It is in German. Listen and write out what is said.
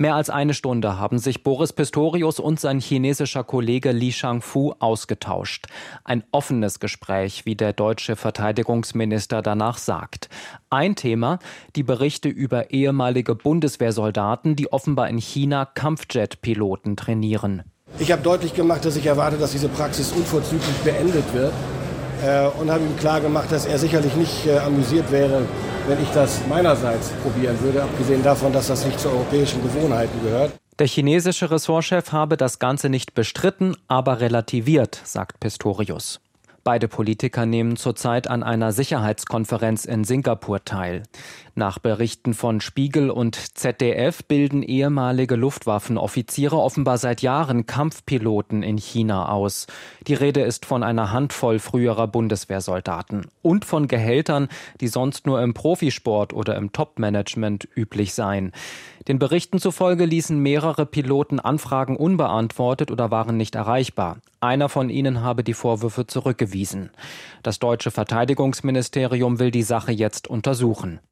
Mehr als eine Stunde haben sich Boris Pistorius und sein chinesischer Kollege Li Shangfu ausgetauscht. Ein offenes Gespräch, wie der deutsche Verteidigungsminister danach sagt. Ein Thema: die Berichte über ehemalige Bundeswehrsoldaten, die offenbar in China Kampfjet-Piloten trainieren. Ich habe deutlich gemacht, dass ich erwarte, dass diese Praxis unverzüglich beendet wird. Und habe ihm klar gemacht, dass er sicherlich nicht amüsiert wäre, wenn ich das meinerseits probieren würde, abgesehen davon, dass das nicht zu europäischen Gewohnheiten gehört. Der chinesische Ressortchef habe das Ganze nicht bestritten, aber relativiert, sagt Pistorius. Beide Politiker nehmen zurzeit an einer Sicherheitskonferenz in Singapur teil. Nach Berichten von Spiegel und ZDF bilden ehemalige Luftwaffenoffiziere offenbar seit Jahren Kampfpiloten in China aus. Die Rede ist von einer Handvoll früherer Bundeswehrsoldaten und von Gehältern, die sonst nur im Profisport oder im Topmanagement üblich seien. Den Berichten zufolge ließen mehrere Piloten Anfragen unbeantwortet oder waren nicht erreichbar. Einer von ihnen habe die Vorwürfe zurückgewiesen. Das deutsche Verteidigungsministerium will die Sache jetzt untersuchen.